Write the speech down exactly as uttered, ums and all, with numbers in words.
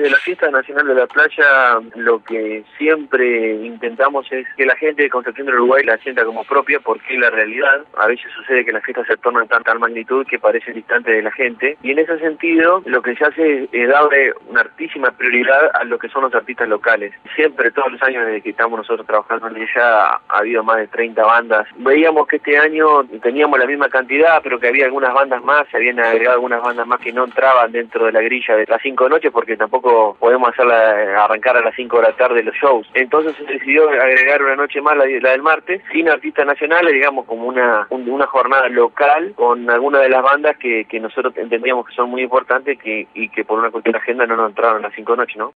desde la Fiesta Nacional de la Playa lo que siempre intentamos es que la gente de Concepción del Uruguay la sienta como propia, porque la realidad, a veces sucede que las fiestas se tornan tan tal magnitud que parecen distantes de la gente, y en ese sentido lo que se hace es darle una altísima prioridad a lo que son los artistas locales. Siempre, todos los años desde que estamos nosotros trabajando en ella, ha habido más de treinta bandas. Veíamos que este año teníamos la misma cantidad, pero que había algunas bandas más, se habían agregado algunas bandas más que no entraban dentro de la grilla de las cinco noches, porque tampoco podemos hacerla arrancar a las cinco de la tarde los shows. Entonces se decidió agregar una noche más, la, la del martes, sin artistas nacionales, digamos como una un, una jornada local con algunas de las bandas que, que nosotros entendíamos que son muy importantes que, y que por una cuestión de agenda no nos entraron a las cinco noches, ¿no?